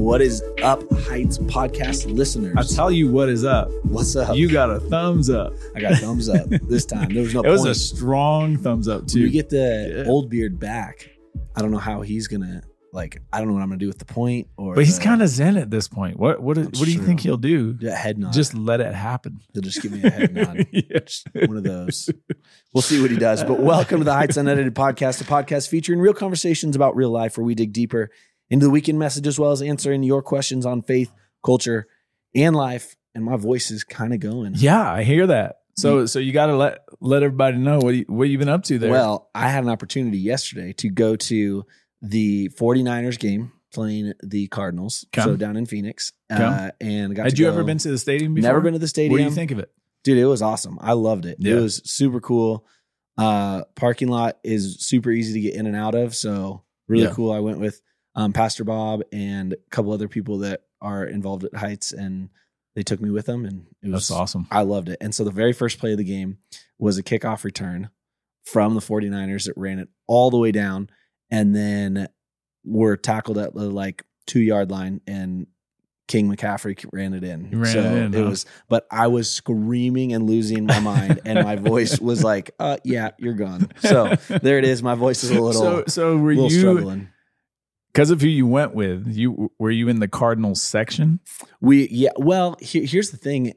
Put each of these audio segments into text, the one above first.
What is up, Heights podcast listeners? I tell you what is up. What's up? You got a thumbs up. I got a thumbs up this time. There was no It was point. a strong thumbs up too. When we get the old beard back, I don't know how he's gonna I don't know what I'm gonna do with the point. But he's kind of zen at this point. What do you think he'll do? A head nod. Just let it happen. He'll just give me a head nod. Yes. One of those. We'll see what he does. But welcome to the Heights Unedited Podcast, a podcast featuring real conversations about real life where we dig deeper into the weekend message as well as answering your questions on faith, culture, and life. And my voice is kind of going. Yeah, I hear that. So you got to let everybody know what you been up to there. Well, I had an opportunity yesterday to go to the 49ers game playing the Cardinals. So down in Phoenix. And got Had you ever been to the stadium before? Never been to the stadium. What do you think of it? Dude, it was awesome. I loved it. Yeah. It was super cool. Parking lot is super easy to get in and out of. So really cool. I went with Pastor Bob and a couple other people that are involved at Heights, and they took me with them, and it was That's awesome. I loved it. And so the very first play of the game was a kickoff return from the 49ers that ran it all the way down, and then were tackled at the 2-yard line, and King McCaffrey ran it in. But I was screaming and losing my mind, and my voice was like, yeah, you're gone. So there it is. My voice is a little, so were little you struggling. Because of who you went with? Were you in the Cardinals section? Well, here's the thing.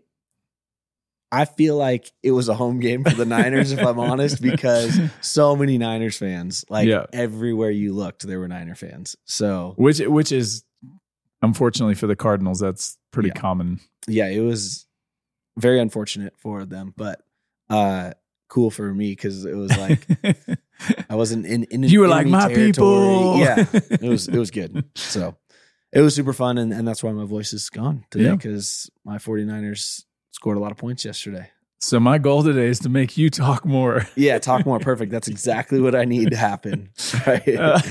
I feel like it was a home game for the Niners, if I'm honest, because so many Niners fans, everywhere you looked, there were Niner fans. So which is unfortunately for the Cardinals, that's pretty common. Yeah, it was very unfortunate for them, but cool for me because it was like I wasn't in you were like my territory. people. Yeah, it was good. So it was super fun, and that's why my voice is gone today because my 49ers scored a lot of points yesterday. So my goal today is to make you talk more. Yeah, talk more. Perfect. That's exactly what I need to happen. Right?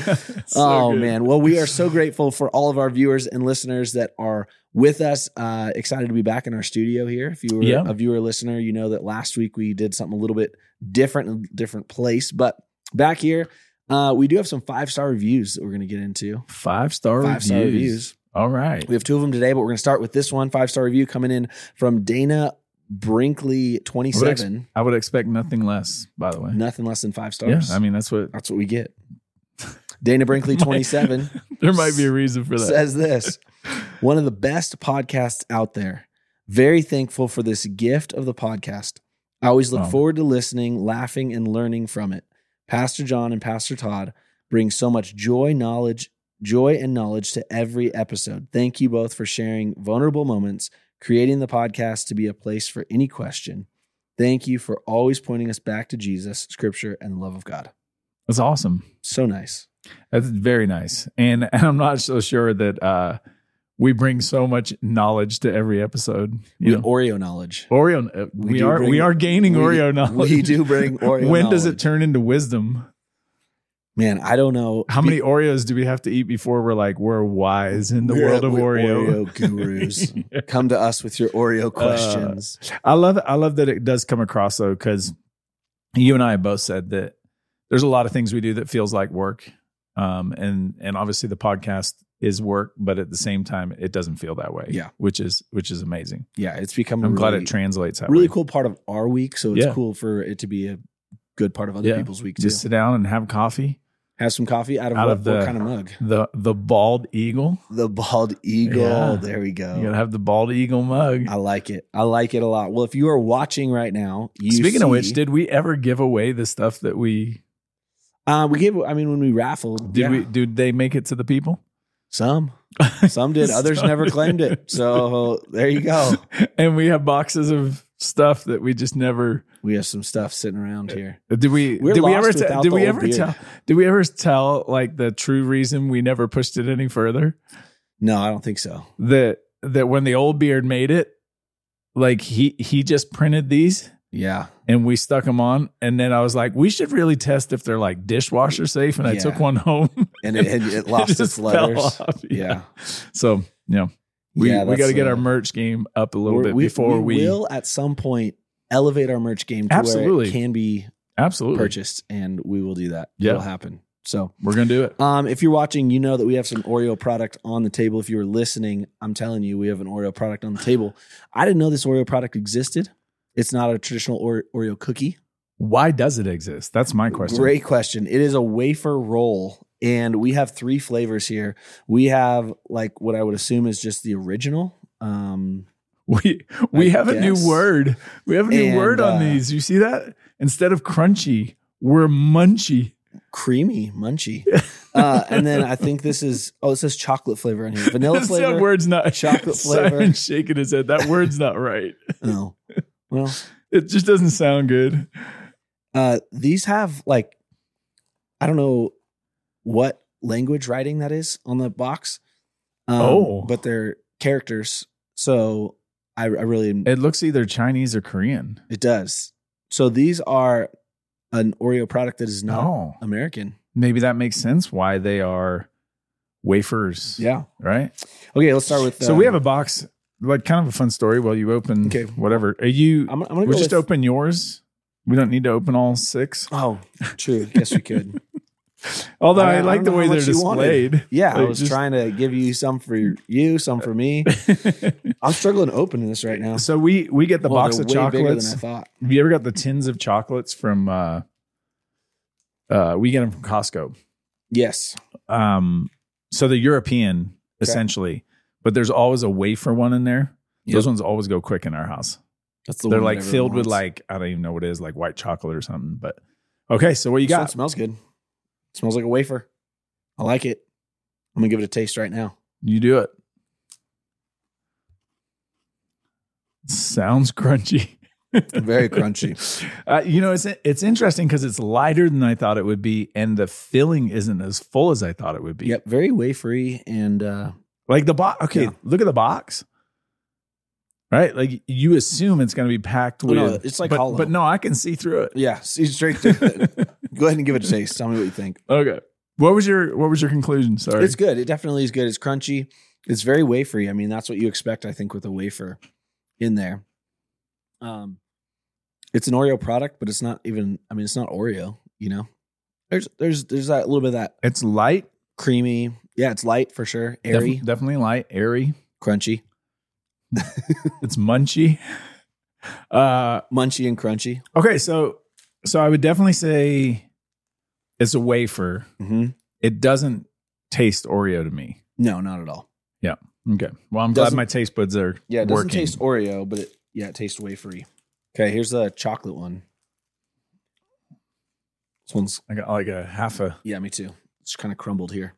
Man. Well, we are so grateful for all of our viewers and listeners that are with us. Excited to be back in our studio here. If you were a viewer or listener, you know that last week we did something a little bit different in a different place. But back here, we do have some 5-star reviews that we're going to get into. 5-star reviews. All right. We have 2 of them today, but we're going to start with this one 5-star review coming in from Dana Brinkley 27. I would expect nothing less, by the way. Nothing less than 5 stars. Yeah, I mean that's what we get. Dana Brinkley 27. There might be a reason for that. Says this. One of the best podcasts out there. Very thankful for this gift of the podcast. I always look forward to listening, laughing, and learning from it. Pastor John and Pastor Todd bring so much joy and knowledge to every episode. Thank you both for sharing vulnerable moments, creating the podcast to be a place for any question. Thank you for always pointing us back to Jesus, Scripture, and the love of God. That's awesome. So nice. That's very nice. And I'm not so sure that we bring so much knowledge to every episode. Oreo knowledge. We are gaining Oreo knowledge. We do bring Oreo When knowledge. does it turn into wisdom? Man, I don't know. How many Oreos do we have to eat before we're wise in the world of Oreo? Oreo gurus. Come to us with your Oreo questions. I love that it does come across though, because you and I both said that there's a lot of things we do that feels like work. And obviously the podcast is work, but at the same time, it doesn't feel that way. Yeah. Which is amazing. Yeah. It's become I'm glad it translates that really way. cool part of our week. So it's cool for it to be a good part of other people's week too. Just sit down and have coffee. Have some coffee out of what kind of mug? The Bald Eagle. The Bald Eagle. Yeah. There we go. You gotta have the Bald Eagle mug. I like it. I like it a lot. Well, if you are watching right now, Speaking of which, did we ever give away the stuff that we gave? I mean, when we raffled, did they make it to the people? Some did. Others never claimed it. So there you go. And we have boxes of stuff that we just never. We have some stuff sitting around here. Did we ever tell like the true reason we never pushed it any further? No, I don't think so. That when the old beard made it, like he just printed these. Yeah. And we stuck them on. And then I was like, we should really test if they're like dishwasher safe. And I took one home. And it lost its letters. Yeah. So, we got to get our merch game up a little bit before we will at some point elevate our merch game to where it can be purchased. And we will do that. Yeah. It'll happen. So we're going to do it. If you're watching, you know that we have some Oreo product on the table. If you were listening, I'm telling you, we have an Oreo product on the table. I didn't know this Oreo product existed. It's not a traditional Oreo cookie. Why does it exist? That's my question. Great question. It is a wafer roll, and we have 3 flavors here. We have like what I would assume is just the original. We have a new word. We have a new word on these. You see that? Instead of crunchy, we're munchy. Creamy, munchy. And then I think this is, it says chocolate flavor in here. Vanilla flavor. That word's not. Chocolate flavor. Simon's shaking his head. That word's not right. No. Well, it just doesn't sound good. These have like, I don't know what language writing that is on the box. But they're characters. So I really. It looks either Chinese or Korean. It does. So these are an Oreo product that is not American. Maybe that makes sense why they are wafers. Yeah. Right? Okay, let's start with... So we have a box, like kind of a fun story while you open whatever. Are you... I'm gonna we just open yours? We don't need to open all 6? Oh, true. Guess we could. Although I like the way they're displayed. Yeah, like I was trying to give you some for you, some for me. I'm struggling opening this right now. So we get the box of chocolates. Bigger than I thought. Have you ever got the tins of chocolates from we get them from Costco? Yes. So the European essentially, but there's always a wafer one in there. Yep. Those ones always go quick in our house. They're like filled with like, I don't even know what it is, like white chocolate or something. But okay, so what you got? It smells good. It smells like a wafer. I like it. I'm gonna give it a taste right now. You do it. Sounds crunchy. Very crunchy. It's interesting because it's lighter than I thought it would be, and the filling isn't as full as I thought it would be. Yep, very wafery and like the box. Okay, look at the box. Right, like you assume it's going to be packed with. No, it's like hollow. But no, I can see through it. Yeah, see straight through it. Go ahead and give it a taste. Tell me what you think. Okay. What was your conclusion? Sorry. It's good. It definitely is good. It's crunchy. It's very wafery. I mean, that's what you expect, I think, with a wafer in there. It's an Oreo product, but it's not even. I mean, it's not Oreo. You know, there's that little bit of that. It's light, creamy. Yeah, it's light for sure. Airy, definitely light, airy, crunchy. It's munchy, munchy and crunchy. Okay, so I would definitely say it's a wafer. Mm-hmm. It doesn't taste Oreo to me. No, not at all. Yeah. Okay. Well, I'm glad my taste buds are it doesn't taste Oreo, but it tastes wafery. Okay, here's the chocolate one. This one's... I got like a half a... Yeah, me too. It's kind of crumbled here.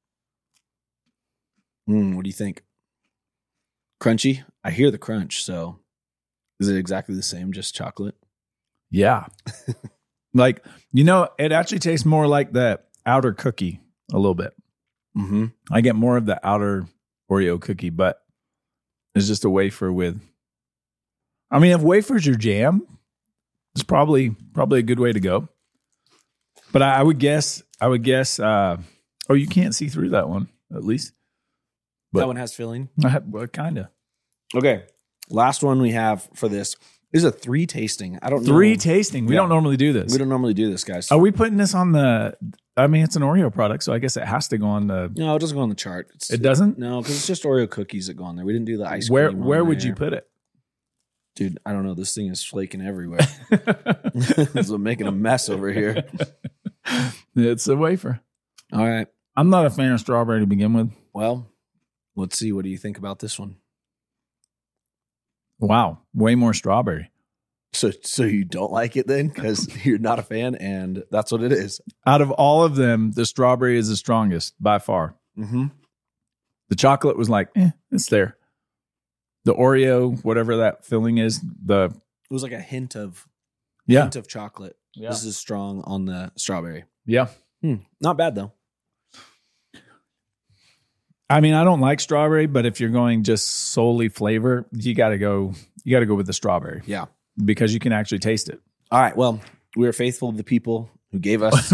What do you think? Crunchy? I hear the crunch, so is it exactly the same, just chocolate? Yeah. Like, it actually tastes more like the outer cookie a little bit. Mm-hmm. I get more of the outer Oreo cookie, but it's just a wafer with... I mean, if wafer's your jam, it's probably a good way to go. But I would guess, you can't see through that one, at least. But that one has filling? Well, kind of. Okay. Last one we have for this is a 3 tasting. I don't know. 3 tasting. We don't normally do this. We don't normally do this, guys. Are we putting this on the... I mean, it's an Oreo product, so I guess it has to go on the... No, it doesn't go on the chart. It doesn't? No, because it's just Oreo cookies that go on there. We didn't do the ice cream. Where would you put it? Dude, I don't know. This thing is flaking everywhere. It's making a mess over here. It's a wafer. All right. I'm not a fan of strawberry to begin with. Well, let's see. What do you think about this one? Wow. Way more strawberry. So you don't like it then because you're not a fan, and that's what it is. Out of all of them, the strawberry is the strongest by far. Mm-hmm. The chocolate was like, it's there. The Oreo, whatever that filling is, it was like a hint of chocolate. Yeah. This is strong on the strawberry. Yeah. Not bad though. I mean, I don't like strawberry, but if you're going just solely flavor, you got to go with the strawberry. Yeah. Because you can actually taste it. All right. Well, we are faithful to the people who gave us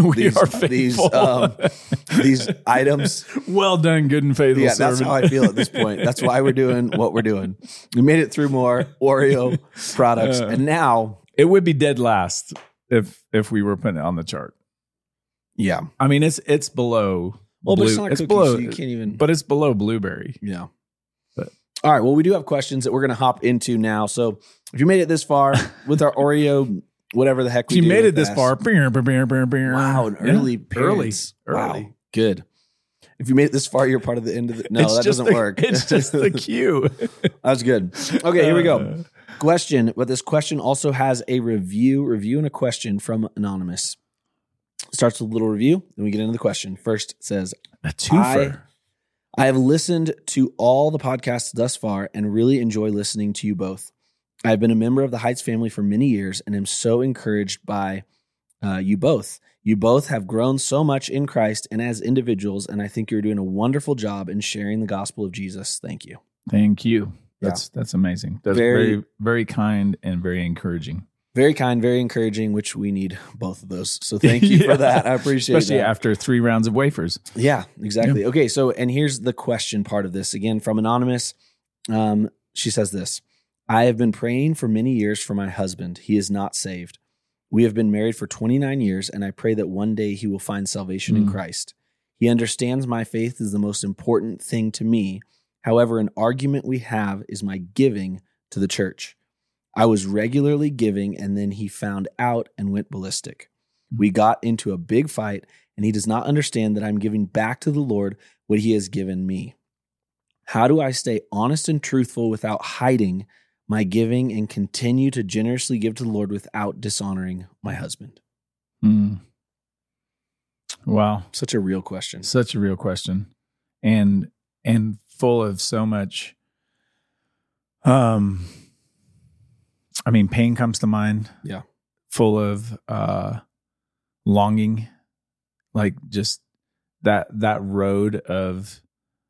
these items. Well done, good and faithful servant. That's how I feel at this point. That's why we're doing what we're doing. We made it through more Oreo products, and now it would be dead last if we were putting it on the chart. Yeah. I mean, it's below. Well, but it's not it's cookies, below, so you can't even. But it's below blueberry. Yeah. But all right. Well, we do have questions that we're going to hop into now. So if you made it this far with our Oreo, whatever the heck we you do made with it this that. far. Wow, an early parents. Early. Wow, good. If you made it this far, you're part of the end of the. No, that doesn't work. It's just the cue. That's good. Okay, here we go. Question, but this question also has a review and a question from Anonymous. Starts with a little review, then we get into the question. First, it says, A twofer. I have listened to all the podcasts thus far and really enjoy listening to you both. I have been a member of the Heights family for many years and am so encouraged by you both. You both have grown so much in Christ and as individuals, and I think you're doing a wonderful job in sharing the gospel of Jesus. Thank you. Thank you. That's amazing. That's very, very kind and very encouraging. Very kind, very encouraging, which we need both of those. So thank you for that. I appreciate it. Especially after 3 rounds of wafers. Yeah, exactly. Yeah. Okay, so, and here's the question part of this. Again, from Anonymous, she says this. I have been praying for many years for my husband. He is not saved. We have been married for 29 years, and I pray that one day he will find salvation in Christ. He understands my faith is the most important thing to me. However, an argument we have is my giving to the church. I was regularly giving, and then he found out and went ballistic. We got into a big fight, and he does not understand that I'm giving back to the Lord what he has given me. How do I stay honest and truthful without hiding my giving and continue to generously give to the Lord without dishonoring my husband? Wow. Such a real question. Such a real question. And full of so much, I mean, pain comes to mind. Yeah. Full of longing, like just that road of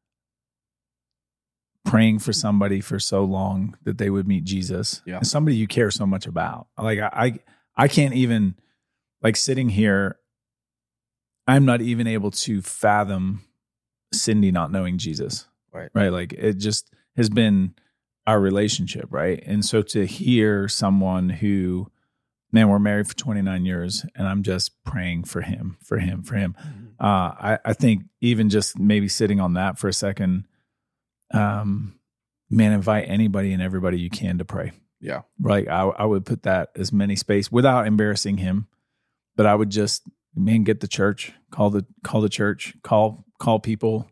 praying for somebody for so long that they would meet Jesus. Yeah. And somebody you care so much about. Like I can't even, like, sitting here, I'm not even able to fathom Cindy not knowing Jesus. Right. Like, it just has been our relationship. Right. And so to hear someone who, man, we're married for 29 years and I'm just praying for him. I think even just maybe sitting on that for a second, man, invite anybody and everybody you can to pray. Yeah. Like, I would put that as many space without embarrassing him, but I would just, man, get the church, call the church, call people.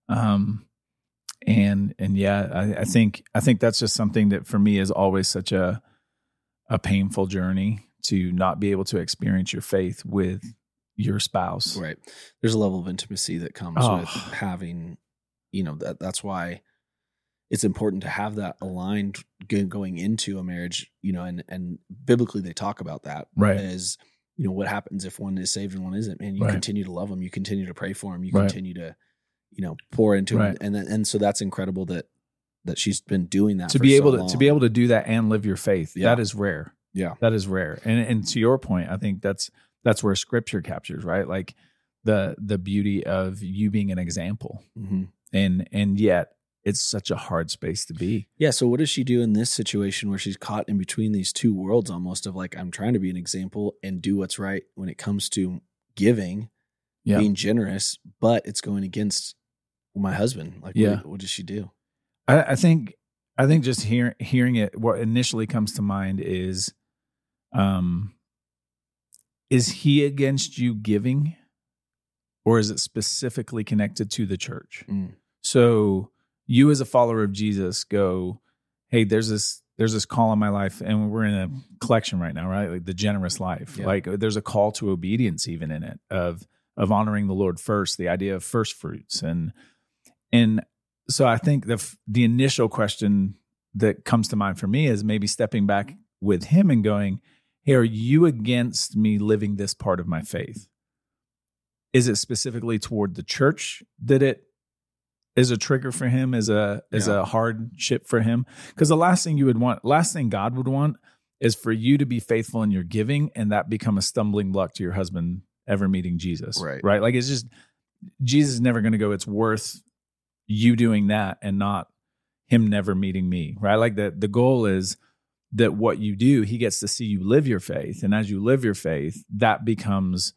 And yeah, I think that's just something that for me is always such a painful journey, to not be able to experience your faith with your spouse. Right. There's a level of intimacy that comes with having, that's why it's important to have that aligned going into a marriage, and biblically they talk about that. Right. As, what happens if one is saved and one isn't, man, you right. continue to love them. You continue to pray for them. You right. continue to, pour into right. them. And so that's incredible that she's been doing that to be able to do that and live your faith. Yeah. That is rare. Yeah. That is rare. And to your point, I think that's where scripture captures, right? Like the beauty of you being an example. Mm-hmm. And yet it's such a hard space to be. Yeah. So what does she do in this situation where she's caught in between these two worlds almost of like, I'm trying to be an example and do what's right when it comes to giving, being generous, but it's going against my husband. Like, what does she do? I think just hearing it, what initially comes to mind is he against you giving, or is it specifically connected to the church? So you as a follower of Jesus go, hey, there's this call in my life, and we're in a collection right now, right? Like the generous life. Yeah. Like there's a call to obedience even in it of honoring the Lord first, the idea of first fruits. And so I think the initial question that comes to mind for me is maybe stepping back with him and going, hey, are you against me living this part of my faith? Is it specifically toward the church that it is a trigger for him, is a hardship for him? Because the last thing God would want is for you to be faithful in your giving and that become a stumbling block to your husband ever meeting Jesus. Right? Like, it's just, Jesus is never going to go, it's worth you doing that and not him never meeting me, right? Like the goal is that what you do, he gets to see you live your faith. And as you live your faith, that becomes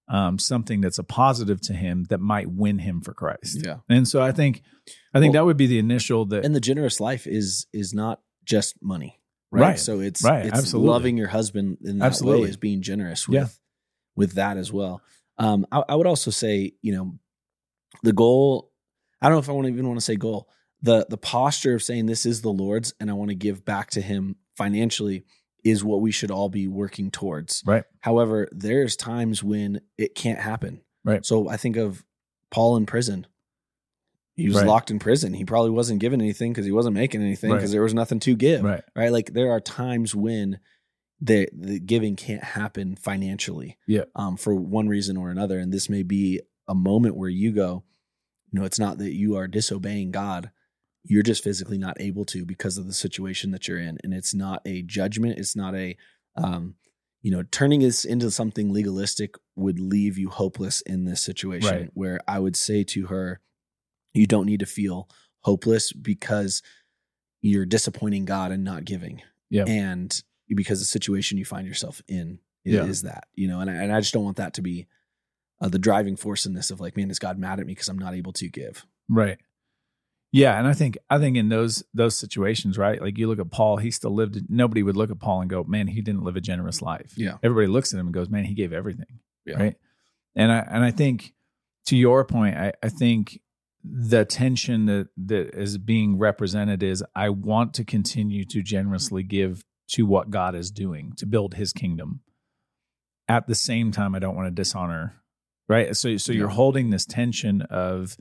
something that's a positive to him that might win him for Christ. Yeah. And so I think that would be the initial and the generous life is not just money, right? So it's absolutely. loving your husband in that way is being generous with that as well. I would also say, the goal, I don't know if I even want to say goal, the posture of saying this is the Lord's and I want to give back to him financially is what we should all be working towards. Right. However, there's times when it can't happen. Right. So I think of Paul in prison. He was locked in prison. He probably wasn't given anything because he wasn't making anything because there was nothing to give. Right. Like there are times when the giving can't happen financially. Yeah. For one reason or another. And this may be a moment where you go, it's not that you are disobeying God. You're just physically not able to because of the situation that you're in. And it's not a judgment. It's not a, turning this into something legalistic would leave you hopeless in this situation where I would say to her, you don't need to feel hopeless because you're disappointing God and not giving. Yeah. And because the situation you find yourself in is that, and I just don't want that to be the driving force in this of like, man, is God mad at me because I'm not able to give? Right. Yeah. And I think in those situations, right? Like you look at Paul, he still lived, nobody would look at Paul and go, man, he didn't live a generous life. Yeah. Everybody looks at him and goes, man, he gave everything. Yeah. Right. And I think to your point, I think the tension that is being represented is I want to continue to generously give to what God is doing to build his kingdom. At the same time, I don't want to dishonor, right? So you're holding this tension of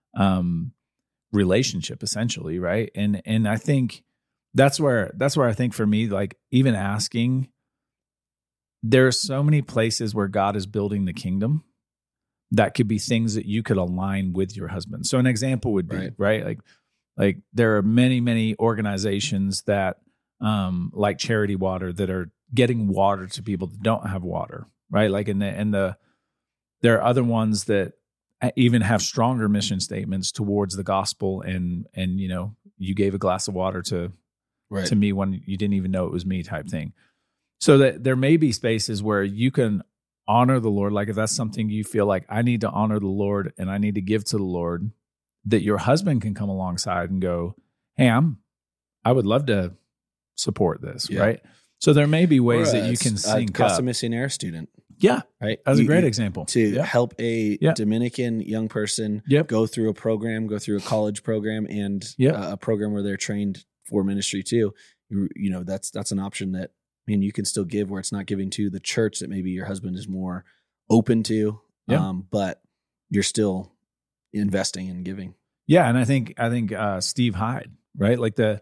relationship essentially, right? And I think that's where I think for me, like even asking, there are so many places where God is building the kingdom that could be things that you could align with your husband. So an example would be, right? Like there are many, many organizations that like Charity Water that are getting water to people that don't have water, right? Like there are other ones that even have stronger mission statements towards the gospel and you gave a glass of water to me when you didn't even know it was me type thing. So that there may be spaces where you can honor the Lord. Like if that's something you feel like I need to honor the Lord and I need to give to the Lord, that your husband can come alongside and go, hey, I would love to support this. Right. So there may be ways that you can sync up. Casa Missionaire student. Yeah. Right. That's a great example. To help a Dominican young person go through a program, go through a college program and a program where they're trained for ministry too. That's an option that, you can still give where it's not giving to the church that maybe your husband is more open to, but you're still investing and giving. Yeah. And I think Steve Hyde, right? Like the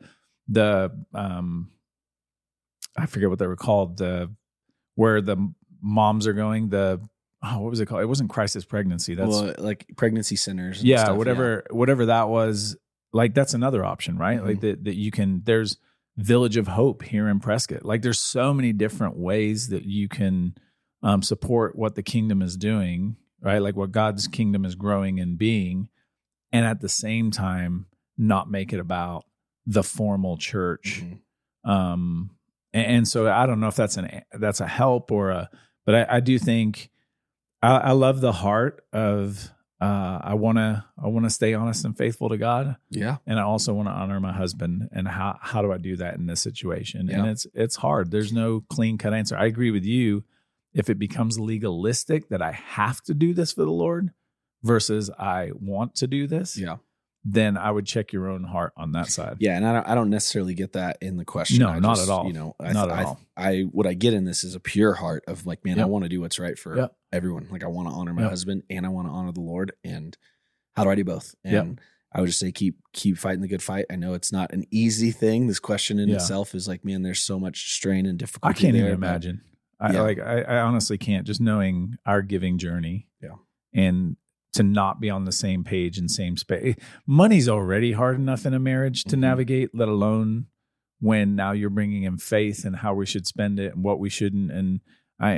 I forget what they were called, where the moms are going, what was it called? It wasn't crisis pregnancy. That's like pregnancy centers. And stuff, whatever that was. Like that's another option, right? Mm-hmm. Like that you can, there's Village of Hope here in Prescott. Like there's so many different ways that you can support what the kingdom is doing, right? Like what God's kingdom is growing and being, and at the same time, not make it about the formal church. Mm-hmm. And so I don't know if that's a help but I do think I love the heart of I want to stay honest and faithful to God. Yeah. And I also want to honor my husband. And how do I do that in this situation? Yeah. And it's hard. There's no clean cut answer. I agree with you. If it becomes legalistic that I have to do this for the Lord versus I want to do this. Yeah. Then I would check your own heart on that side. Yeah, and I don't necessarily get that in the question. No, not at all. Not at all. What I get in this is a pure heart of like, man, I want to do what's right for everyone. Like I want to honor my husband and I want to honor the Lord. And how do I do both? And I would just say keep fighting the good fight. I know it's not an easy thing. This question in itself is like, man, there's so much strain and difficulty. I can't even imagine. I honestly can't. Just knowing our giving journey. Yeah, and to not be on the same page and same space. Money's already hard enough in a marriage to navigate, let alone when now you're bringing in faith and how we should spend it and what we shouldn't. And my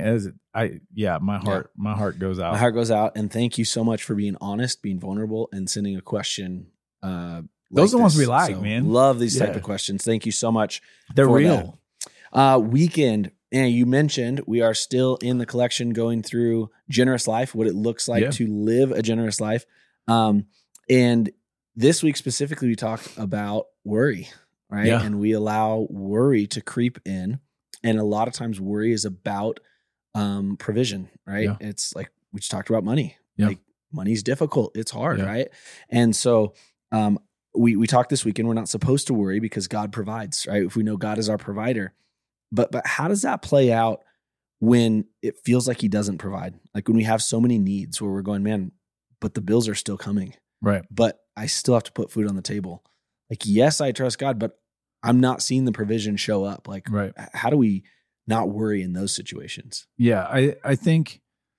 heart goes out. My heart goes out. And thank you so much for being honest, being vulnerable, and sending a question. Those are the ones we like, man. Love these type of questions. Thank you so much. They're real. Weekend And you mentioned we are still in the collection going through Generous Life, what it looks like to live a generous life. And this week specifically, we talked about worry, right? Yeah. And we allow worry to creep in. And a lot of times worry is about provision, right? Yeah. It's like we just talked about money. Yeah. Like money's difficult. It's hard, right? And so we talked this weekend, we're not supposed to worry because God provides, right? If we know God is our provider. But how does that play out when it feels like he doesn't provide? Like when we have so many needs where we're going, man, but the bills are still coming. Right. But I still have to put food on the table. Like, yes, I trust God, but I'm not seeing the provision show up. Like, how do we not worry in those situations? Yeah, I think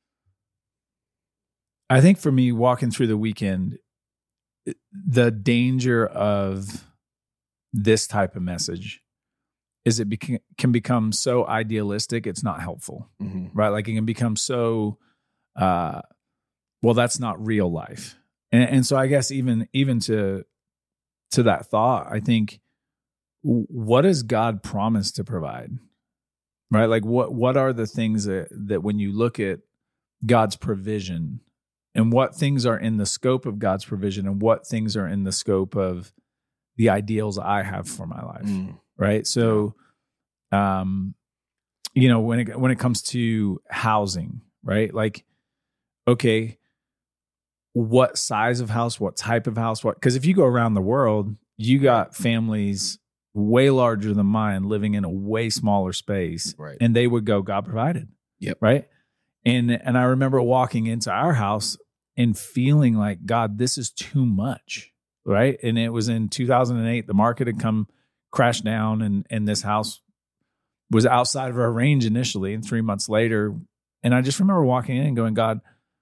for me, walking through the weekend, the danger of this type of message is it can become so idealistic, it's not helpful, right? Like it can become so, well, that's not real life. And so I guess even to that thought, I think, what does God promise to provide, right? Like what are the things that when you look at God's provision and what things are in the scope of God's provision and what things are in the scope of the ideals I have for my life, right? So, when it comes to housing, right? Like, okay, what size of house, what type of house, because if you go around the world, you got families way larger than mine living in a way smaller space, right? And they would go, God provided, right? And I remember walking into our house and feeling like, God, this is too much, right? And it was in 2008, the market had crashed down, and this house was outside of our range initially, and 3 months later, and I just remember walking in and going, God,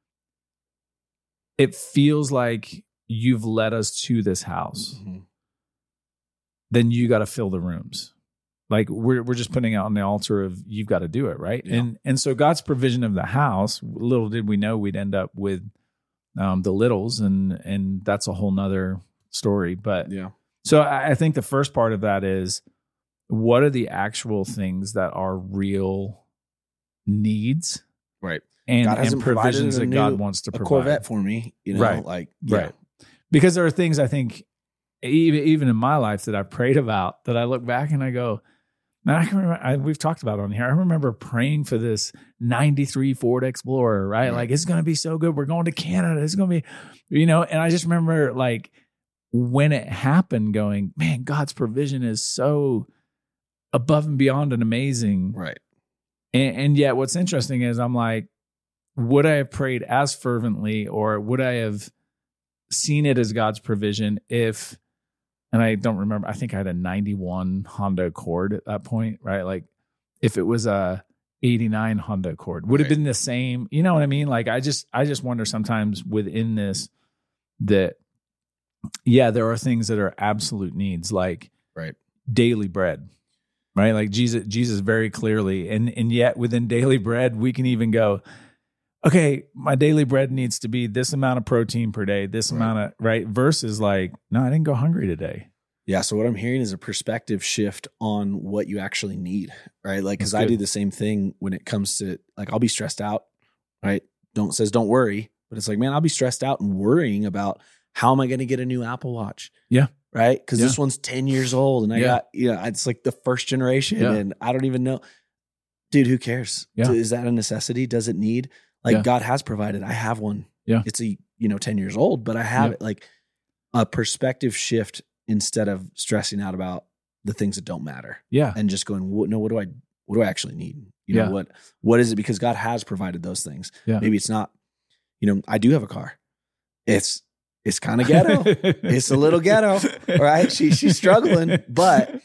it feels like you've led us to this house. Then you got to fill the rooms. Like we're just putting out on the altar of you've got to do it, right? Yeah. And so God's provision of the house, little did we know we'd end up with the littles, and that's a whole nother story. But so I think the first part of that is, what are the actual things that are real needs, right? And provisions that God wants to provide. A Corvette for me, right? Because there are things I think even in my life that I've prayed about that I look back and I go, man, I can remember, we've talked about it on here. I remember praying for this 93 Ford Explorer, right? Like, it's going to be so good. We're going to Canada. It's going to be, and I just remember like when it happened going, man, God's provision is so above and beyond and amazing. Right. And yet what's interesting is I'm like, would I have prayed as fervently, or would I have seen it as God's provision if, and I don't remember, I think I had a 91 Honda Accord at that point, right? Like if it was a 89 Honda Accord, would have been the same, you know what I mean? Like I just wonder sometimes within this that, there are things that are absolute needs, like daily bread, right? Like Jesus very clearly, and yet within daily bread, we can even go, okay, my daily bread needs to be this amount of protein per day, this amount of, versus like, no, I didn't go hungry today. Yeah. So what I'm hearing is a perspective shift on what you actually need, right? Like, cause I do the same thing when it comes to like, I'll be stressed out, right? Don't worry, but it's like, man, I'll be stressed out and worrying about how am I going to get a new Apple Watch? Yeah. Right. Cause this one's 10 years old and I got, it's like the first generation and I don't even know, dude, who cares? Yeah. Is that a necessity? Does it need? Like God has provided. I have one. Yeah. It's 10 years old, but I have it. Like a perspective shift instead of stressing out about the things that don't matter. Yeah. And just going, what do I actually need? What is it? Because God has provided those things. Yeah. Maybe it's not, I do have a car. It's kind of ghetto. It's a little ghetto, right? She's struggling, but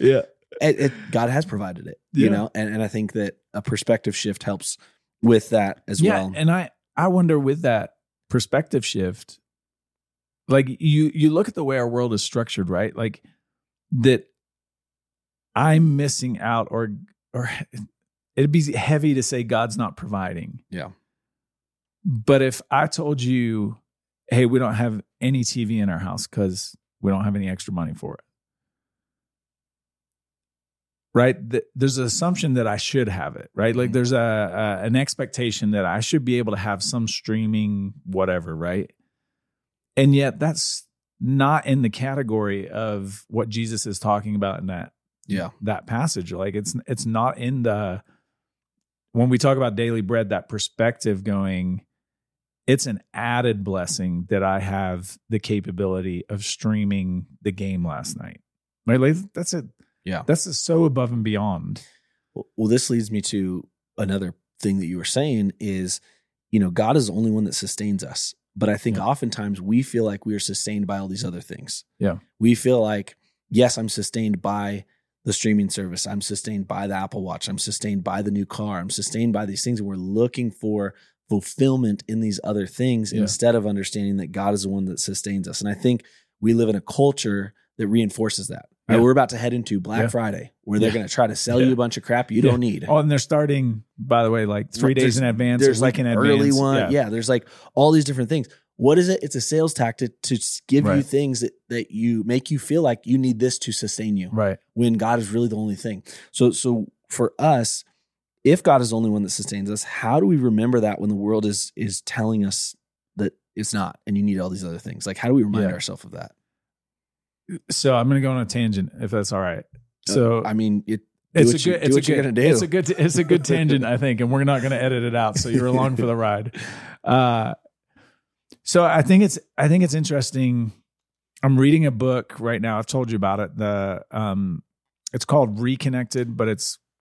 God has provided it, and I think that a perspective shift helps with that as well. And I wonder with that perspective shift, like you look at the way our world is structured, right? Like that I'm missing out or it'd be heavy to say God's not providing. Yeah. But if I told you, hey, we don't have any TV in our house because we don't have any extra money for it. right? There's an assumption that I should have it, right? Like there's an expectation that I should be able to have some streaming whatever, right? And yet that's not in the category of what Jesus is talking about in that passage. Like it's not in when we talk about daily bread, that perspective going, it's an added blessing that I have the capability of streaming the game last night. Right? Like that's it. Yeah. That's so above and beyond. Well, this leads me to another thing that you were saying is, God is the only one that sustains us. But I think oftentimes we feel like we are sustained by all these other things. Yeah. We feel like, yes, I'm sustained by the streaming service. I'm sustained by the Apple Watch. I'm sustained by the new car. I'm sustained by these things. And we're looking for fulfillment in these other things instead of understanding that God is the one that sustains us. And I think we live in a culture that reinforces that. Yeah. Right? We're about to head into Black Friday where they're going to try to sell you a bunch of crap you don't need. Oh, and they're starting, by the way, like 3 days in advance. There's like an early one. Yeah. There's like all these different things. What is it? It's a sales tactic to give you things that you make you feel like you need this to sustain you. Right. When God is really the only thing. So for us, if God is the only one that sustains us, how do we remember that when the world is telling us that it's not and you need all these other things? Like, how do we remind ourselves of that? So I'm going to go on a tangent if that's all right. So I mean, it's a good tangent, I think, and we're not going to edit it out. So you're along for the ride. So I think it's interesting. I'm reading a book right now. I've told you about it. It's called Reconnected, but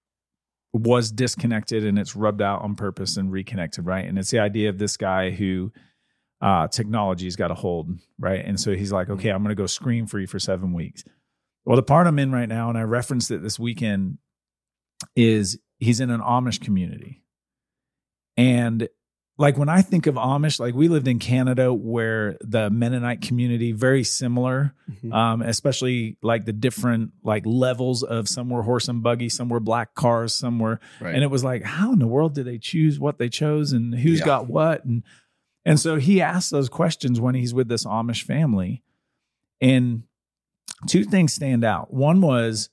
was disconnected and it's rubbed out on purpose and reconnected, right? And it's the idea of this guy who technology's got a hold, right? And so he's like, okay, I'm going to go screen free for 7 weeks. Well, the part I'm in right now, and I referenced it this weekend, is he's in an Amish community. And like when I think of Amish, like we lived in Canada where the Mennonite community, very similar, especially like the different like levels of some were horse and buggy, some were black cars, some were, and it was like, how in the world did they choose what they chose and who's got what? And so he asks those questions when he's with this Amish family. And two things stand out. One was,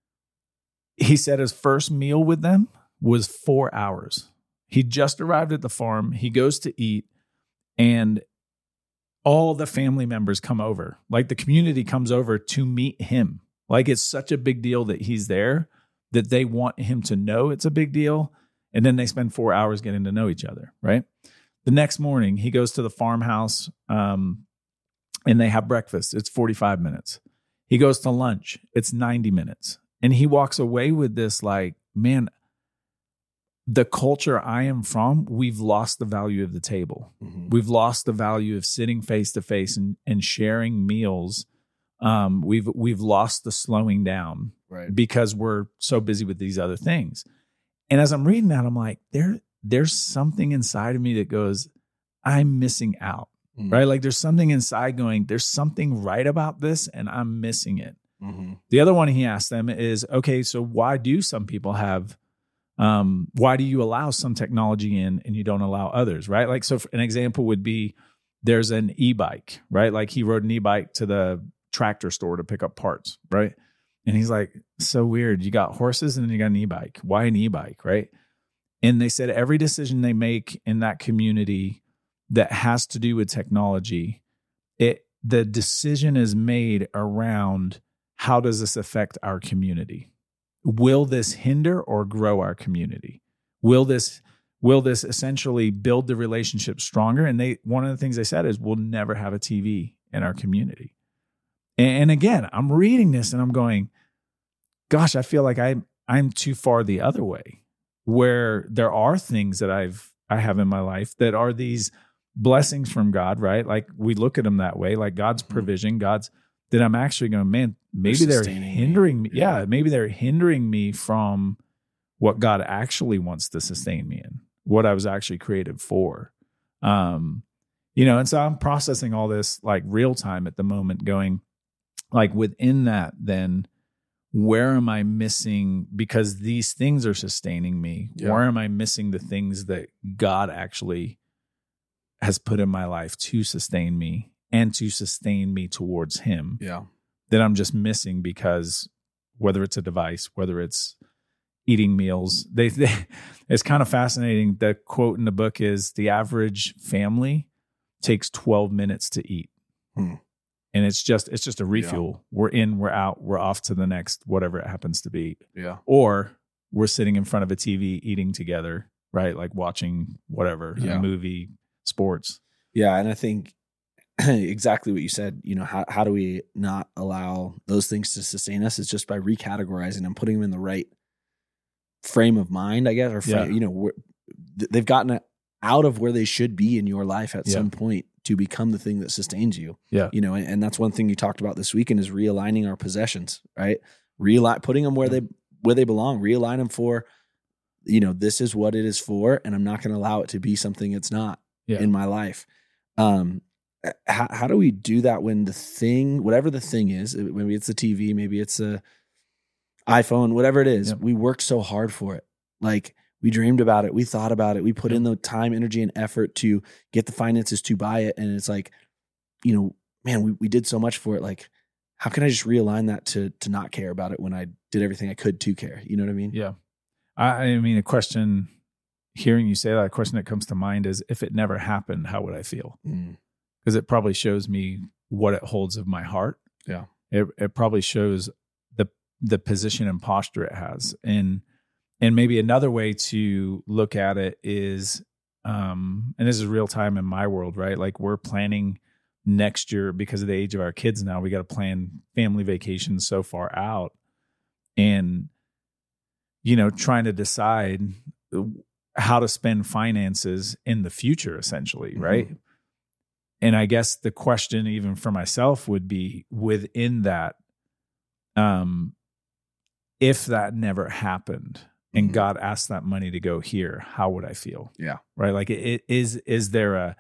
he said his first meal with them was 4 hours. He just arrived at the farm. He goes to eat and all the family members come over. Like the community comes over to meet him. Like it's such a big deal that he's there that they want him to know it's a big deal. And then they spend 4 hours getting to know each other, right? The next morning, he goes to the farmhouse and they have breakfast. It's 45 minutes. He goes to lunch. It's 90 minutes. And he walks away with this like, man, the culture I am from, we've lost the value of the table. Mm-hmm. We've lost the value of sitting face to face and sharing meals. We've lost the slowing down because we're so busy with these other things. And as I'm reading that, I'm like, there's something inside of me that goes, I'm missing out, right? Like there's something inside going, there's something right about this and I'm missing it. Mm-hmm. The other one he asked them is, okay, so why do some people have, why do you allow some technology in and you don't allow others, right? Like, so an example would be there's an e-bike, right? Like he rode an e-bike to the tractor store to pick up parts, right? And he's like, so weird. You got horses and then you got an e-bike. Why an e-bike, right? And they said every decision they make in that community that has to do with technology, the decision is made around how does this affect our community? Will this hinder or grow our community? Will this essentially build the relationship stronger? And one of the things they said is we'll never have a TV in our community. And again, I'm reading this and I'm going, gosh, I feel like I'm too far the other way, where there are things that I have in my life that are these blessings from God, right? Like we look at them that way, like God's provision, that I'm actually going, man, maybe they're hindering me. Yeah, maybe they're hindering me from what God actually wants to sustain me in, what I was actually created for. And so I'm processing all this like real time at the moment, going like within that, then where am I missing? Because these things are sustaining me. Yeah. Where am I missing the things that God actually has put in my life to sustain me and to sustain me towards him? Yeah. That I'm just missing because whether it's a device, whether it's eating meals. It's kind of fascinating. The quote in the book is the average family takes 12 minutes to eat. And it's just a refuel. Yeah. We're in, we're out, we're off to the next, whatever it happens to be. Yeah. Or we're sitting in front of a TV eating together, right? Like watching whatever, a movie, sports. Yeah. And I think exactly what you said, how do we not allow those things to sustain us? It's just by recategorizing them, putting them in the right frame of mind, I guess, or they've gotten out of where they should be in your life at some point to become the thing that sustains you. Yeah. And that's one thing you talked about this weekend is realigning our possessions, right? Putting them where they belong, realign them for, this is what it is for, and I'm not going to allow it to be something it's not in my life. How do we do that when the thing, whatever the thing is, maybe it's the TV, maybe it's a iPhone, whatever it is, we worked so hard for it. Like we dreamed about it. We thought about it. We put in the time, energy, and effort to get the finances to buy it. And it's like, man, we did so much for it. Like, how can I just realign that to not care about it when I did everything I could to care? You know what I mean? Yeah. I mean, a question, hearing you say that, a question that comes to mind is, if it never happened, how would I feel? Because it probably shows me what it holds of my heart. Yeah. It probably shows the position and posture it has. And maybe another way to look at it is, and this is real time in my world, right? Like we're planning next year because of the age of our kids now. We got to plan family vacations so far out, and trying to decide how to spend finances in the future, essentially, right? And I guess the question, even for myself, would be within that, if that never happened and God asked that money to go here, how would I feel? Yeah. Right. Like is there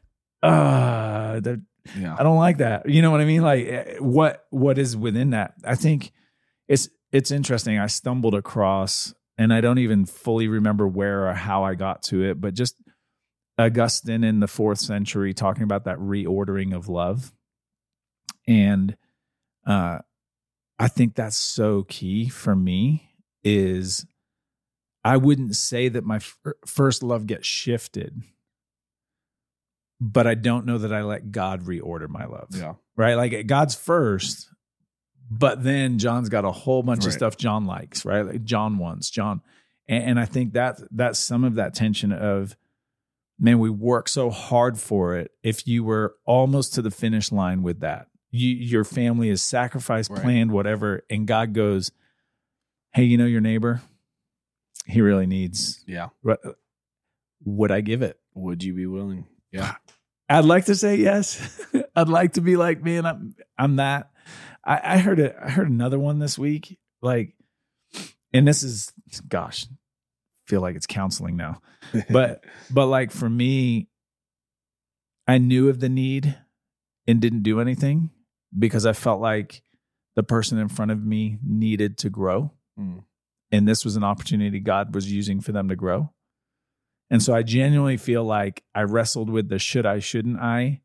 I don't like that. You know what I mean? Like what is within that? I think it's interesting. I stumbled across, and I don't even fully remember where or how I got to it, but just Augustine in the 4th century talking about that reordering of love. And, I think that's so key for me. Is I wouldn't say that my first love gets shifted, but I don't know that I let God reorder my love. Yeah. Right. Like God's first, but then John's got a whole bunch of stuff John likes, right? Like John wants, and I think that's some of that tension of, man, we work so hard for it. If you were almost to the finish line with that, your family is sacrificed, planned, whatever, and God goes, hey, your neighbor, he really needs. Yeah. Would I give it? Would you be willing? Yeah. I'd like to say yes. I'd like to be like, man, I'm that. I heard another one this week, like, and this is, gosh, feel like it's counseling now, but like for me, I knew of the need and didn't do anything because I felt like the person in front of me needed to grow. And this was an opportunity God was using for them to grow. And so I genuinely feel like I wrestled with the should I, shouldn't I,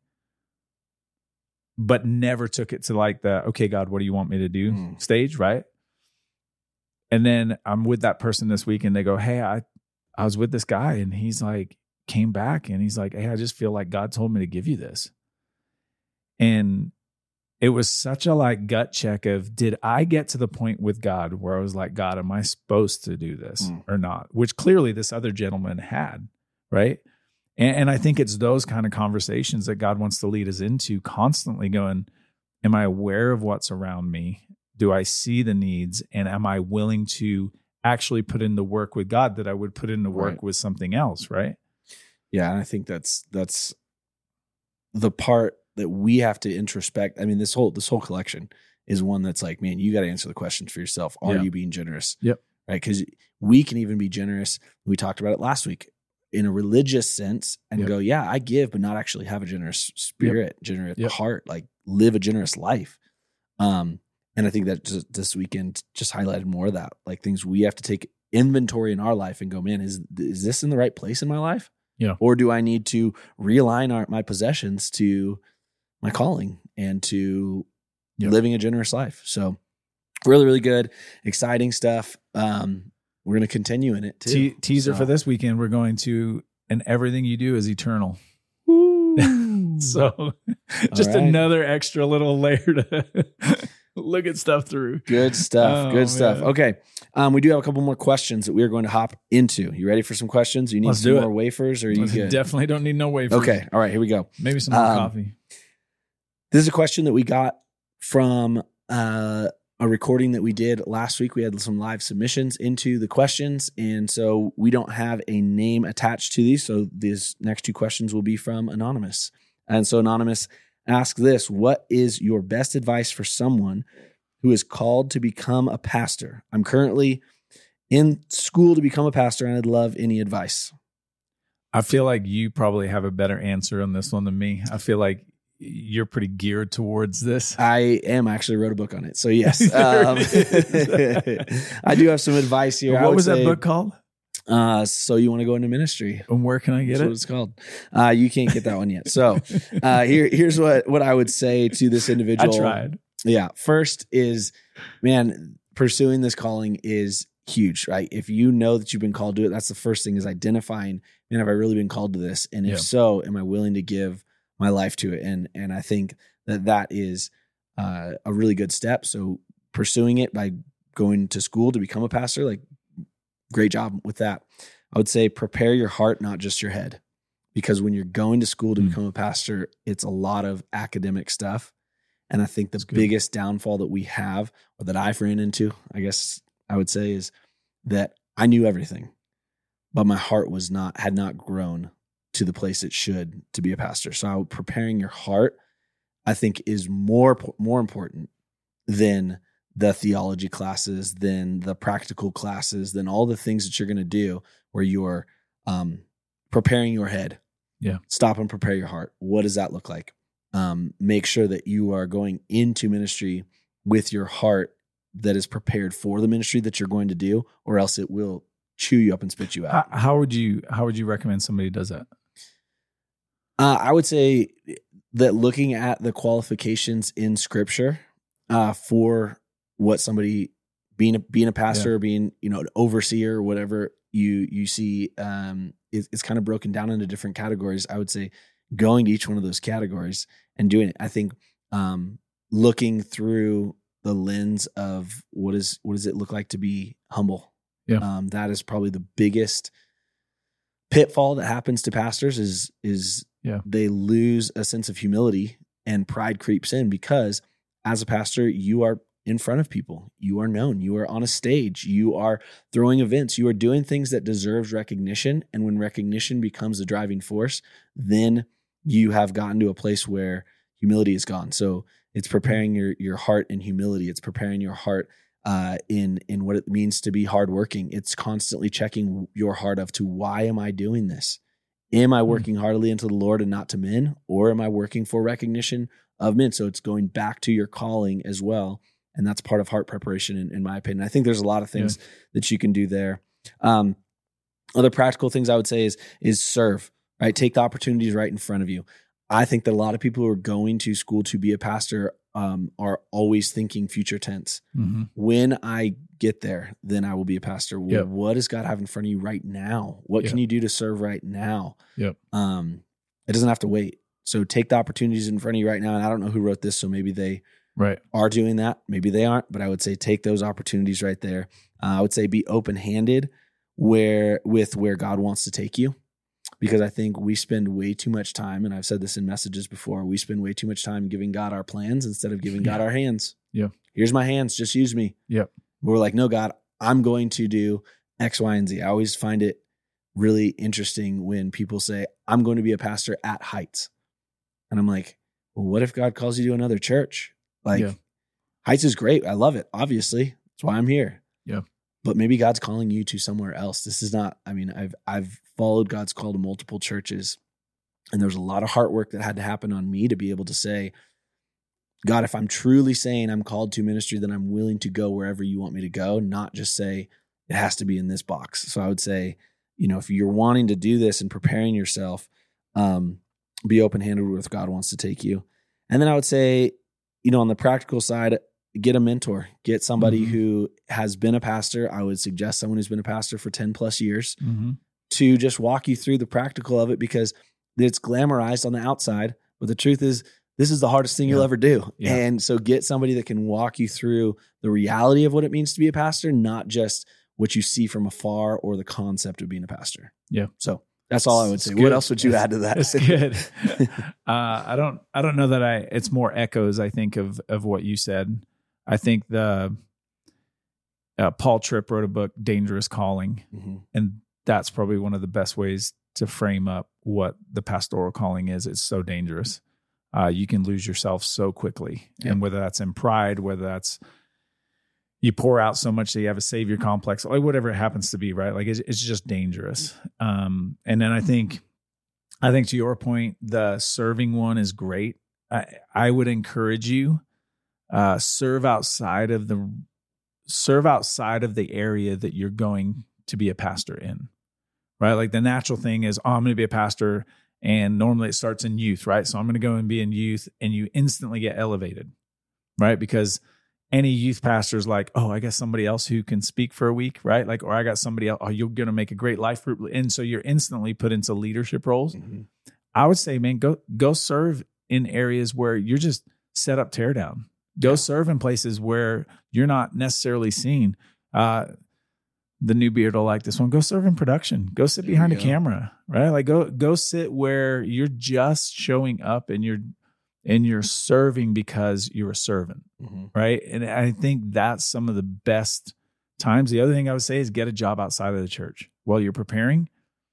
but never took it to like the, okay, God, what do you want me to do stage, right? And then I'm with that person this week and they go, hey, I was with this guy and he's like, came back and he's like, hey, I just feel like God told me to give you this. And it was such a like gut check of, did I get to the point with God where I was like, God, am I supposed to do this or not? Which clearly this other gentleman had, right? And I think it's those kind of conversations that God wants to lead us into, constantly going, am I aware of what's around me? Do I see the needs? And am I willing to actually put in the work with God that I would put in the work with something else, right? Yeah, and I think that's the part that we have to introspect. I mean, this whole collection is one that's like, man, you got to answer the questions for yourself. Are you being generous? Yep. Right? Because we can even be generous. We talked about it last week in a religious sense and go, yeah, I give, but not actually have a generous spirit, generous heart, like live a generous life. And I think that just this weekend just highlighted more of that, like things we have to take inventory in our life and go, man, is this in the right place in my life? Yeah. Or do I need to realign my possessions to my calling and to living a generous life? So Really, really good, exciting stuff. We're going to continue in it too. Teaser for this weekend. We're going to, and everything you do is eternal. So just another extra little layer to look at stuff through. Good stuff. Good stuff. Okay. We do have a couple more questions that we are going to hop into. You ready for some questions? You need some more wafers, or are you good? Definitely don't need no wafers. Okay. All right. Here we go. Maybe some more coffee. This is a question that we got from a recording that we did last week. We had some live submissions into the questions, and so we don't have a name attached to these. So these next two questions will be from Anonymous. And so Anonymous asks this: what is your best advice for someone who is called to become a pastor? I'm currently in school to become a pastor, and I'd love any advice. I feel like you probably have a better answer on this one than me. I feel like you're pretty geared towards this. I am. I actually wrote a book on it. So yes, I do have some advice here. What was that book called? So you want to go into ministry? And where can I get it? That's what it's called. You can't get that one yet. So here's what I would say to this individual. I tried. Yeah. First is, man, pursuing this calling is huge, right? If you know that you've been called to it, that's the first thing, is identifying, man, have I really been called to this? And if so, am I willing to give my life to it? And I think that is a really good step. So pursuing it by going to school to become a pastor, like, great job with that. I would say prepare your heart, not just your head, because when you're going to school to become a pastor, it's a lot of academic stuff. And I think the biggest downfall that we have, or that I've ran into, I guess I would say, is that I knew everything, but my heart had not grown to the place it should to be a pastor. So preparing your heart, I think, is more important than the theology classes, than the practical classes, than all the things that you're going to do where you're preparing your head. Yeah. Stop and prepare your heart. What does that look like? Make sure that you are going into ministry with your heart that is prepared for the ministry that you're going to do, or else it will chew you up and spit you out. How would you recommend somebody does that? I would say that looking at the qualifications in Scripture for what somebody being a pastor, or being, an overseer, or whatever you see, it's kind of broken down into different categories. I would say going to each one of those categories and doing it. I think looking through the lens of what does it look like to be humble. Yeah. That is probably the biggest pitfall that happens to pastors is they lose a sense of humility, and pride creeps in, because as a pastor, you are in front of people. You are known. You are on a stage. You are throwing events. You are doing things that deserves recognition. And when recognition becomes the driving force, then you have gotten to a place where humility is gone. So it's preparing your heart in humility. It's preparing your heart in what it means to be hardworking. It's constantly checking your heart to why am I doing this? Am I working heartily unto the Lord and not to men? Or am I working for recognition of men? So it's going back to your calling as well. And that's part of heart preparation, in my opinion. I think there's a lot of things that you can do there. Other practical things I would say is serve, right? Take the opportunities right in front of you. I think that a lot of people who are going to school to be a pastor are always thinking future tense. Mm-hmm. When I get there, then I will be a pastor. Well, what does God have in front of you right now? What can you do to serve right now? It doesn't have to wait. So take the opportunities in front of you right now. And I don't know who wrote this, so maybe they are doing that. Maybe they aren't, but I would say take those opportunities right there. I would say be open-handed with where God wants to take you, because I think we spend way too much time, and I've said this in messages before, we spend way too much time giving God our plans instead of giving God our hands. Yeah. Here's my hands, just use me. Yep. We're like, no, God, I'm going to do X, Y, and Z. I always find it really interesting when people say, I'm going to be a pastor at Heights. And I'm like, well, what if God calls you to another church? Heights is great. I love it. Obviously, that's why I'm here. Yeah. But maybe God's calling you to somewhere else. This is not, I've followed God's call to multiple churches, and there's a lot of heart work that had to happen on me to be able to say, God, if I'm truly saying I'm called to ministry, then I'm willing to go wherever you want me to go, not just say it has to be in this box. So I would say, if you're wanting to do this and preparing yourself, be open-handed with where God wants to take you. And then I would say, on the practical side, get a mentor, get somebody who has been a pastor. I would suggest someone who's been a pastor for 10 plus years to just walk you through the practical of it, because it's glamorized on the outside, but the truth is this is the hardest thing you'll ever do. Yeah. And so get somebody that can walk you through the reality of what it means to be a pastor, not just what you see from afar or the concept of being a pastor. Yeah. So that's all I would say. What else would you add to that? It's good. I don't know that it's more echoes, I think, of what you said. I think Paul Tripp wrote a book, Dangerous Calling. And that's probably one of the best ways to frame up what the pastoral calling is. It's so dangerous. You can lose yourself so quickly. Yep. And whether that's in pride, whether that's you pour out so much that you have a savior complex, like whatever it happens to be, right? Like it's just dangerous. And then I think to your point, the serving one is great. I would encourage you, serve outside of the area that you're going to be a pastor in, right? Like the natural thing is, I'm going to be a pastor, and normally it starts in youth, right? So I'm going to go and be in youth, and you instantly get elevated, right? Because any youth pastor is like, I got somebody else who can speak for a week, right? Like, or I got somebody else, you're going to make a great life group. And so you're instantly put into leadership roles. I would say, man, go serve in areas where you're just set up tear down. Go serve in places where you're not necessarily seen. The new beard will like this one. Go serve in production. Go sit behind a camera, right? Like go sit where you're just showing up and you're serving because you're a servant, right? And I think that's some of the best times. The other thing I would say is get a job outside of the church. While you're preparing,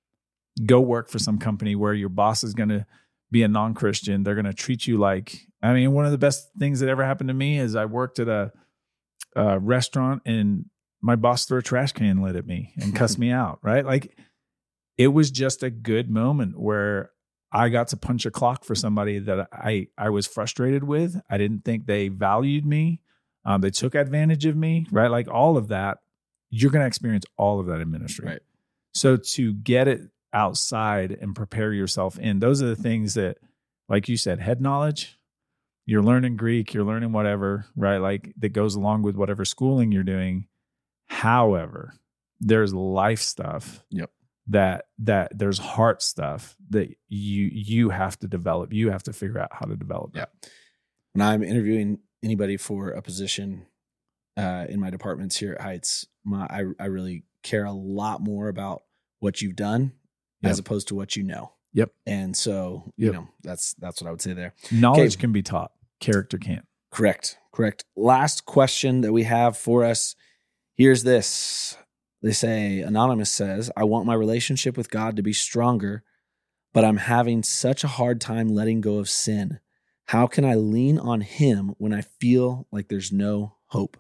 go work for some company where your boss is going to be a non-Christian. They're going to treat you like, one of the best things that ever happened to me is I worked at a restaurant, and my boss threw a trash can lid at me and cussed me out, right? Like it was just a good moment where I got to punch a clock for somebody that I was frustrated with. I didn't think they valued me. They took advantage of me, right? Like all of that, you're going to experience all of that in ministry. Right. So to get it outside and prepare yourself in, those are the things that, like you said, head knowledge, you're learning Greek, you're learning whatever, right? Like that goes along with whatever schooling you're doing. However, there's life stuff. Yep. That there's heart stuff that you have to develop. You have to figure out how to develop. Yeah. When I'm interviewing anybody for a position in my departments here at Heights, I really care a lot more about what you've done as opposed to what you know. Yep. And so, that's what I would say there. Knowledge can be taught. Character can't. Correct. Last question that we have for us. Here's this. They say, Anonymous says, I want my relationship with God to be stronger, but I'm having such a hard time letting go of sin. How can I lean on him when I feel like there's no hope?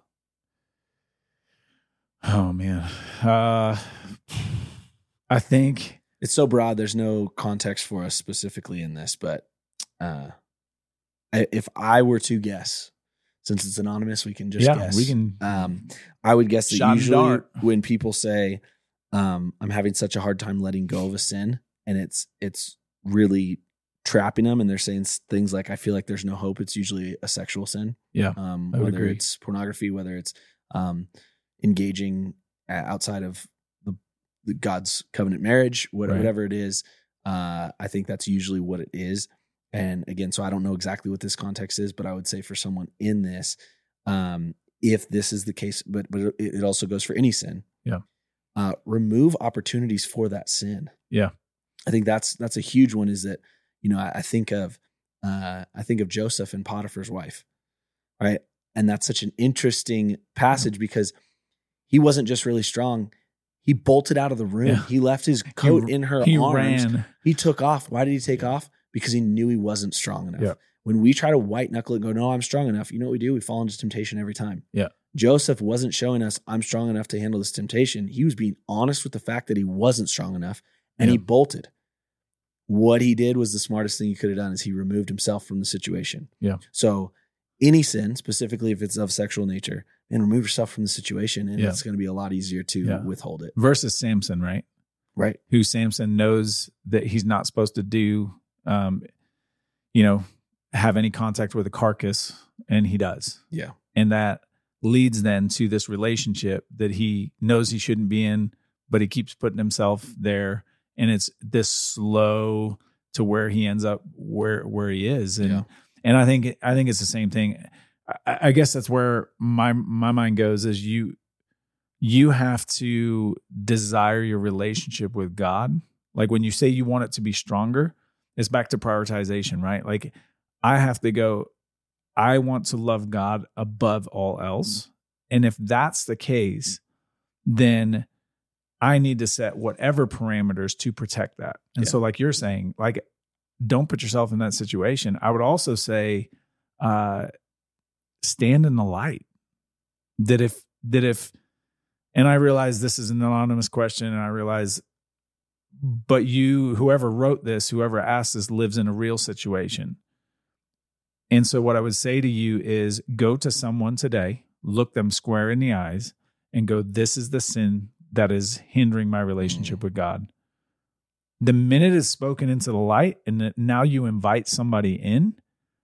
Oh, man. I think it's so broad. There's no context for us specifically in this, but if I were to guess, since it's anonymous, we can just guess. We can. I would guess that usually when people say, I'm having such a hard time letting go of a sin, and it's really trapping them, and they're saying things like, I feel like there's no hope, it's usually a sexual sin. Yeah. Whether it's pornography, whether it's engaging outside of the God's covenant marriage, whatever it is, I think that's usually what it is. And again, so I don't know exactly what this context is, but I would say for someone in this, if this is the case, but it also goes for any sin. Yeah. Remove opportunities for that sin. Yeah. I think that's a huge one, is that, I think of Joseph and Potiphar's wife, right? And that's such an interesting passage because he wasn't just really strong. He bolted out of the room. Yeah. He left his coat in her arms. Ran. He took off. Why did he take off? Because he knew he wasn't strong enough. Yeah. When we try to white knuckle it and go, no, I'm strong enough, you know what we do? We fall into temptation every time. Yeah. Joseph wasn't showing us, I'm strong enough to handle this temptation. He was being honest with the fact that he wasn't strong enough, and he bolted. What he did was the smartest thing he could have done, is he removed himself from the situation. Yeah. So any sin, specifically if it's of sexual nature, and remove yourself from the situation, and it's going to be a lot easier to withhold it. Versus Samson, right? Right. Who Samson knows that he's not supposed to do, have any contact with a carcass, and he does. Yeah. And that leads then to this relationship that he knows he shouldn't be in, but he keeps putting himself there. And it's this slow to where he ends up where he is. And I think it's the same thing. I guess that's where my mind goes is you have to desire your relationship with God. Like when you say you want it to be stronger, it's back to prioritization, right? Like I have to go, I want to love God above all else. And if that's the case, then I need to set whatever parameters to protect that. And so like you're saying, like, don't put yourself in that situation. I would also say, stand in the light. That if, and I realize this is an anonymous question, and I realize, but whoever wrote this, whoever asked this, lives in a real situation. And so what I would say to you is go to someone today, look them square in the eyes, and go, this is the sin that is hindering my relationship with God. The minute it's spoken into the light and now you invite somebody in,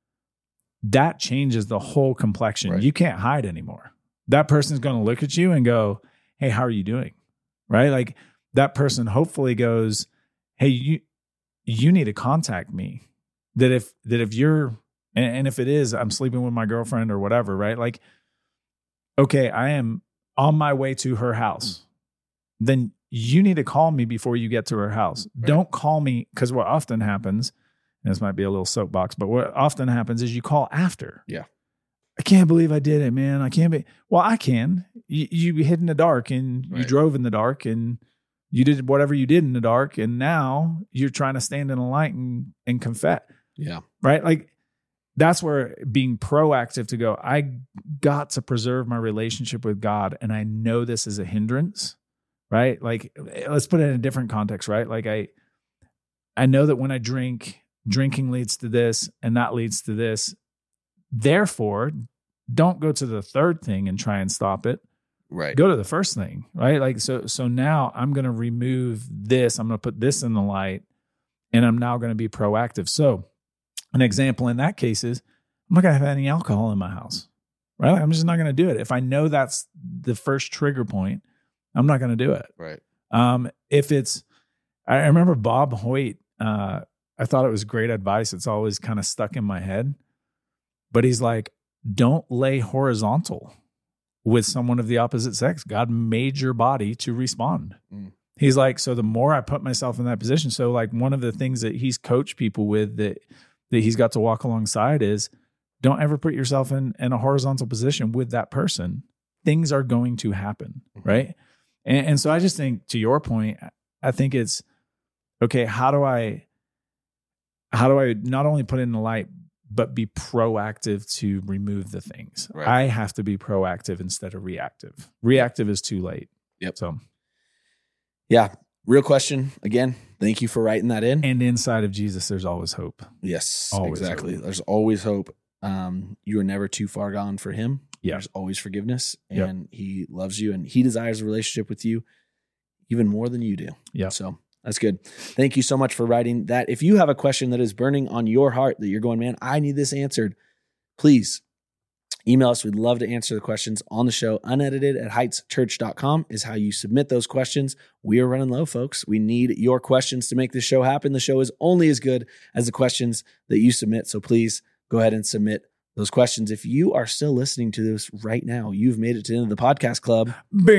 that changes the whole complexion. Right. You can't hide anymore. That person's going to look at you and go, hey, how are you doing? Right? Like that person hopefully goes, hey, you need to contact me. That if you're, and if it is, I'm sleeping with my girlfriend or whatever, right? Like, okay, I am on my way to her house. Then you need to call me before you get to her house. Right. Don't call me, because what often happens, and this might be a little soapbox, but what often happens is you call after. Yeah. I can't believe I did it, man. I can't be. Well, I can. You hid in the dark and you drove in the dark and you did whatever you did in the dark. And now you're trying to stand in the light and confess. Yeah. Right. Like that's where being proactive to go, I got to preserve my relationship with God. And I know this is a hindrance. Right? Like, let's put it in a different context, right? Like I know that when I drink, drinking leads to this and that leads to this. Therefore, don't go to the third thing and try and stop it. Right. Go to the first thing, right? Like, so now I'm going to remove this. I'm going to put this in the light and I'm now going to be proactive. So an example in that case is I'm not going to have any alcohol in my house, right? I'm just not going to do it. If I know that's the first trigger point, I'm not going to do it. Right. If it's, I remember Bob Hoyt, I thought it was great advice. It's always kind of stuck in my head, but he's like, don't lay horizontal with someone of the opposite sex. God made your body to respond. He's like, so the more I put myself in that position. So like one of the things that he's coached people with that he's got to walk alongside is don't ever put yourself in a horizontal position with that person. Things are going to happen. Right. And so I just think, to your point, I think it's, okay, how do I not only put it in the light, but be proactive to remove the things? Right. I have to be proactive instead of reactive. Reactive is too late. Yep. So, yeah. Real question. Again, thank you for writing that in. And inside of Jesus, there's always hope. Yes, always exactly. Hope. There's always hope. You are never too far gone for him. Yeah. There's always forgiveness, and he loves you, and he desires a relationship with you even more than you do. Yeah. So that's good. Thank you so much for writing that. If you have a question that is burning on your heart that you're going, man, I need this answered, please email us. We'd love to answer the questions on the show. Unedited@heightschurch.com is how you submit those questions. We are running low, folks. We need your questions to make this show happen. The show is only as good as the questions that you submit. So please go ahead and submit those questions. If you are still listening to this right now, you've made it to the end of the podcast club.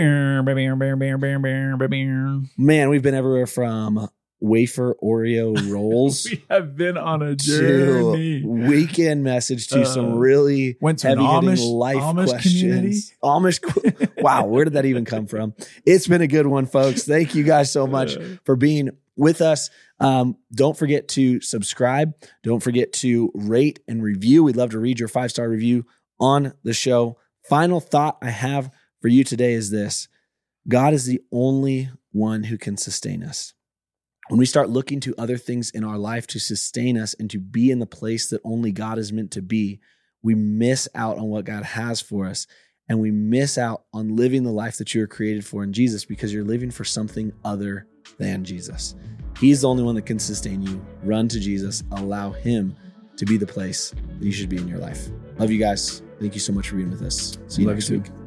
Man, we've been everywhere from wafer Oreo rolls. We have been on a journey. Weekend message to some really went to heavy-hitting life Amish questions. Amish. Wow, where did that even come from? It's been a good one, folks. Thank you guys so much for being with us. Don't forget to subscribe. Don't forget to rate and review. We'd love to read your 5-star review on the show. Final thought I have for you today is this: God is the only one who can sustain us. When we start looking to other things in our life to sustain us and to be in the place that only God is meant to be, we miss out on what God has for us. And we miss out on living the life that you were created for in Jesus, because you're living for something other than Jesus. He's the only one that can sustain you. Run to Jesus. Allow him to be the place that you should be in your life. Love you guys. Thank you so much for being with us. See you next week.